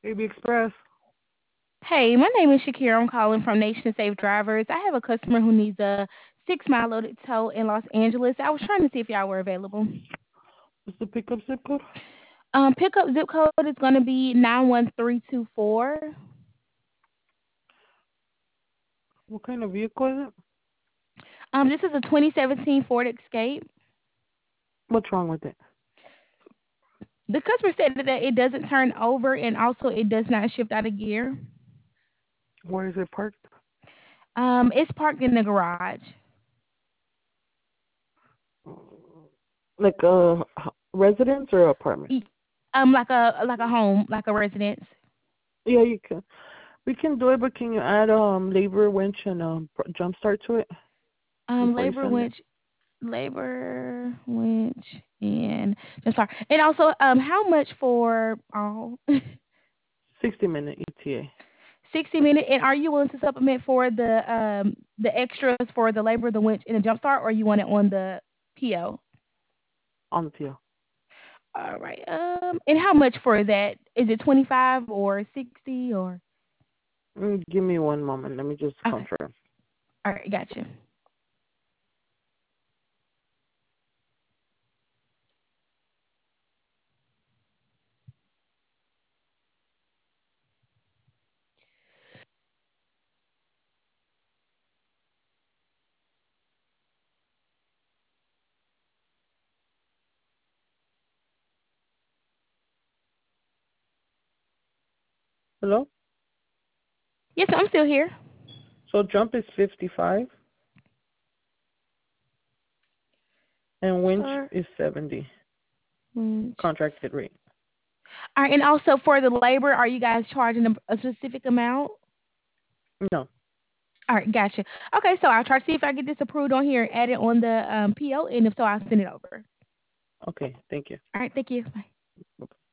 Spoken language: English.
AB Express. Hey, my name is Shakira. I'm calling from Nation Safe Drivers. I have a customer who needs a 6 mile loaded tow in Los Angeles. I was trying to see if y'all were available. What's the pickup zip code? Pickup zip code is going to be 91324. What kind of vehicle is it? This is a 2017 Ford Escape. What's wrong with it? The customer said that it doesn't turn over and also it does not shift out of gear. Where is it parked? It's parked in the garage. Like a residence or apartment? E- like a home, like a residence. Yeah, you can. We can do it, but can you add labor winch and jump start to it before you Labor send it? winch, labor winch, and I'm sorry. And also, how much for all? 60-minute ETA 60 minute. And are you willing to supplement for the extras for the labor, the winch, and the jump start, or you want it on the PO? on the PO. All right. And how much for that? Is it 25 or 60 or? Give me one moment. Let me just Okay. confirm. All right. Gotcha. Hello? Yes, I'm still here. So jump is 55 and winch Sure. is 70. Winch. Contracted rate. All right. And also for the labor, are you guys charging a specific amount? No. All right, gotcha. Okay, so I'll try to see if I get this approved on here and add it on the PO, and if so, I'll send it over. Okay, thank you. All right, thank you. Bye.